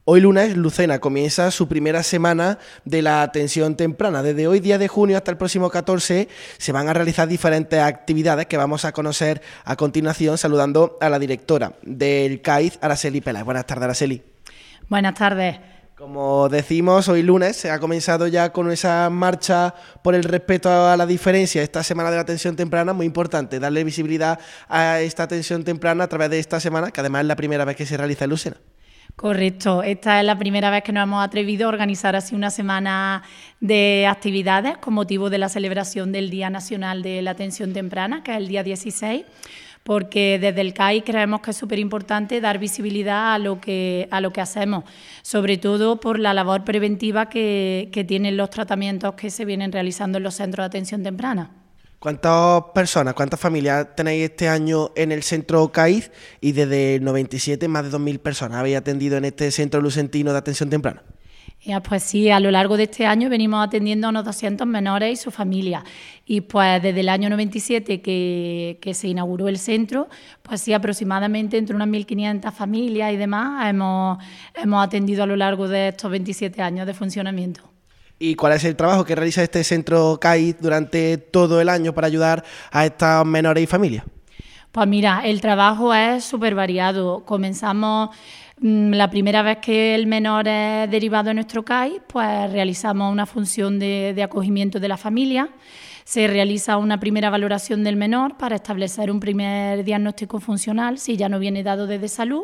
Hoy lunes, Lucena comienza su primera semana de la atención temprana. Desde hoy, 10 de junio, hasta el próximo 14, se van a realizar diferentes actividades que vamos a conocer a continuación, saludando a la directora del CAID, Araceli Peláez. Buenas tardes, Araceli. Buenas tardes. Como decimos, hoy lunes se ha comenzado ya con esa marcha por el respeto a la diferencia. Esta semana de la atención temprana, muy importante, darle visibilidad a esta atención temprana a través de esta semana, que además es la primera vez que se realiza en Lucena. Correcto, esta es la primera vez que nos hemos atrevido a organizar así una semana de actividades con motivo de la celebración del Día Nacional de la Atención Temprana, que es el día 16, porque desde el CAI creemos que es súper importante dar visibilidad a lo que hacemos, sobre todo por la labor preventiva que tienen los tratamientos que se vienen realizando en los centros de atención temprana. ¿Cuántas personas, cuántas familias tenéis este año en el centro CAID? Y desde el 97 más de 2.000 personas habéis atendido en este centro lucentino de atención temprana. Pues sí, a lo largo de este año venimos atendiendo a unos 200 menores y sus familias. Y pues desde el año 97 que se inauguró el centro, pues sí, aproximadamente entre unas 1.500 familias y demás hemos atendido a lo largo de estos 27 años de funcionamiento. ¿Y cuál es el trabajo que realiza este centro CAID durante todo el año para ayudar a estos menores y familias? Pues mira, el trabajo es súper variado. Comenzamos la primera vez que el menor es derivado en nuestro CAID, pues realizamos una función de acogimiento de la familia. Se realiza una primera valoración del menor para establecer un primer diagnóstico funcional, si ya no viene dado desde salud.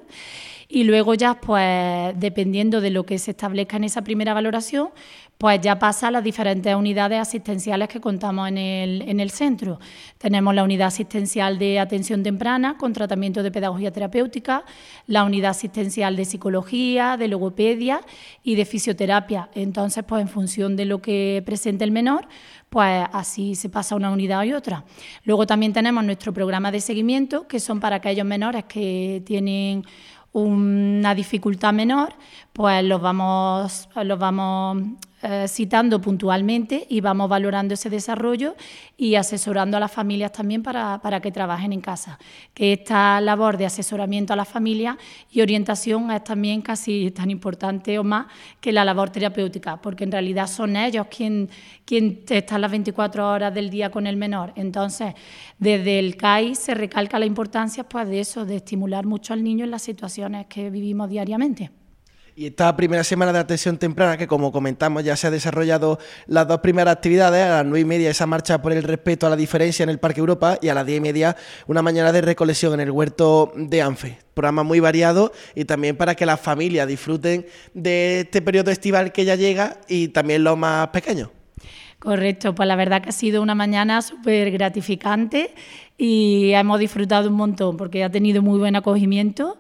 Y luego ya, pues, dependiendo de lo que se establezca en esa primera valoración, pues ya pasa a las diferentes unidades asistenciales que contamos en el centro. Tenemos la unidad asistencial de atención temprana con tratamiento de pedagogía terapéutica, la unidad asistencial de psicología, de logopedia y de fisioterapia. Entonces, pues en función de lo que presente el menor, pues así se pasa una unidad y otra. Luego también tenemos nuestro programa de seguimiento, que son para aquellos menores que tienen una dificultad menor, pues los vamos citando puntualmente y vamos valorando ese desarrollo y asesorando a las familias también para que trabajen en casa. Que esta labor de asesoramiento a las familias y orientación es también casi tan importante o más que la labor terapéutica, porque en realidad son ellos quien están las 24 horas del día con el menor. Entonces, desde el CAI se recalca la importancia, pues, de eso, de estimular mucho al niño en las situaciones que vivimos diariamente. Y esta primera semana de atención temprana, que como comentamos ya se ha desarrollado las dos primeras actividades, a las 9:30 esa marcha por el respeto a la diferencia en el Parque Europa y a las 10:30 una mañana de recolección en el huerto de Anfe. Programa muy variado y también para que las familias disfruten de este periodo estival que ya llega y también los más pequeños. Correcto, pues la verdad que ha sido una mañana súper gratificante y hemos disfrutado un montón porque ha tenido muy buen acogimiento.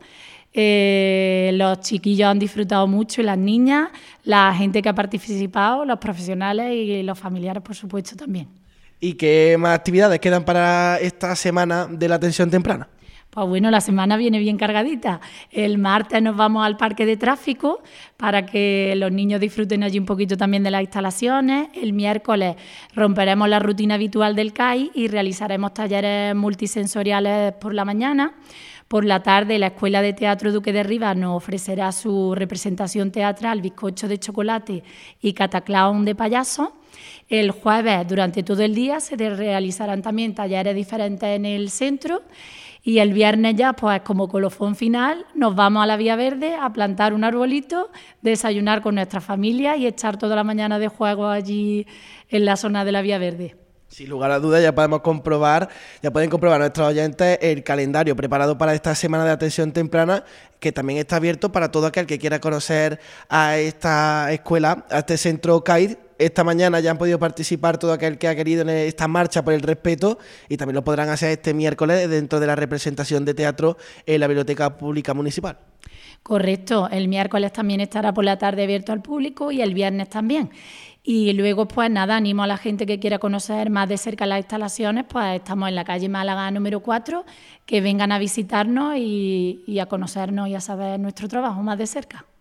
Los chiquillos han disfrutado mucho y las niñas, la gente que ha participado, los profesionales y los familiares, por supuesto, también. ¿Y qué más actividades quedan para esta semana de la atención temprana? Pues bueno, la semana viene bien cargadita. El martes nos vamos al parque de tráfico para que los niños disfruten allí un poquito también de las instalaciones. El miércoles romperemos la rutina habitual del CAI y realizaremos talleres multisensoriales por la mañana. Por la tarde, la Escuela de Teatro Duque de Rivas nos ofrecerá su representación teatral, bizcocho de chocolate y cataclaón de payaso. El jueves, durante todo el día, se realizarán también talleres diferentes en el centro. Y el viernes ya, pues como colofón final, nos vamos a la Vía Verde a plantar un arbolito, desayunar con nuestra familia y echar toda la mañana de juego allí en la zona de la Vía Verde. Sin lugar a dudas, ya pueden comprobar nuestros oyentes el calendario preparado para esta semana de atención temprana, que también está abierto para todo aquel que quiera conocer a esta escuela, a este centro CAID. Esta mañana ya han podido participar todo aquel que ha querido en esta marcha por el respeto y también lo podrán hacer este miércoles dentro de la representación de teatro en la Biblioteca Pública Municipal. Correcto, el miércoles también estará por la tarde abierto al público y el viernes también. Y luego, pues nada, animo a la gente que quiera conocer más de cerca las instalaciones, pues estamos en la calle Málaga número 4, que vengan a visitarnos y a conocernos y a saber nuestro trabajo más de cerca.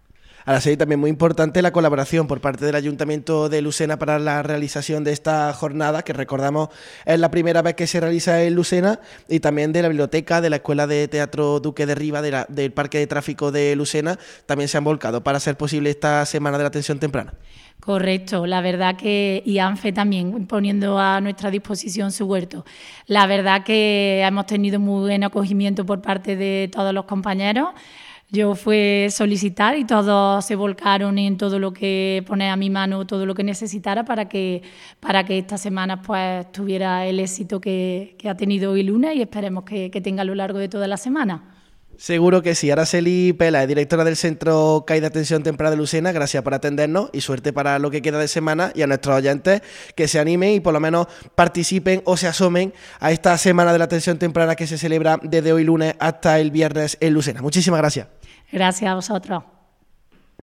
Araceli, también muy importante la colaboración por parte del Ayuntamiento de Lucena para la realización de esta jornada, que recordamos es la primera vez que se realiza en Lucena, y también de la biblioteca, de la Escuela de Teatro Duque de Riva, del Parque de Tráfico de Lucena, también se han volcado para hacer posible esta Semana de la Atención Temprana. Correcto, la verdad que, y ANFE también poniendo a nuestra disposición su huerto. La verdad que hemos tenido muy buen acogimiento por parte de todos los compañeros. Yo fui a solicitar y todos se volcaron en todo lo que poner a mi mano, todo lo que necesitara para que esta semana pues tuviera el éxito que ha tenido hoy lunes, y esperemos que tenga a lo largo de toda la semana. Seguro que sí. Araceli Pela, directora del Centro CAI de Atención Temprana de Lucena, gracias por atendernos y suerte para lo que queda de semana, y a nuestros oyentes que se animen y por lo menos participen o se asomen a esta Semana de la Atención Temprana que se celebra desde hoy lunes hasta el viernes en Lucena. Muchísimas gracias. Gracias a vosotros.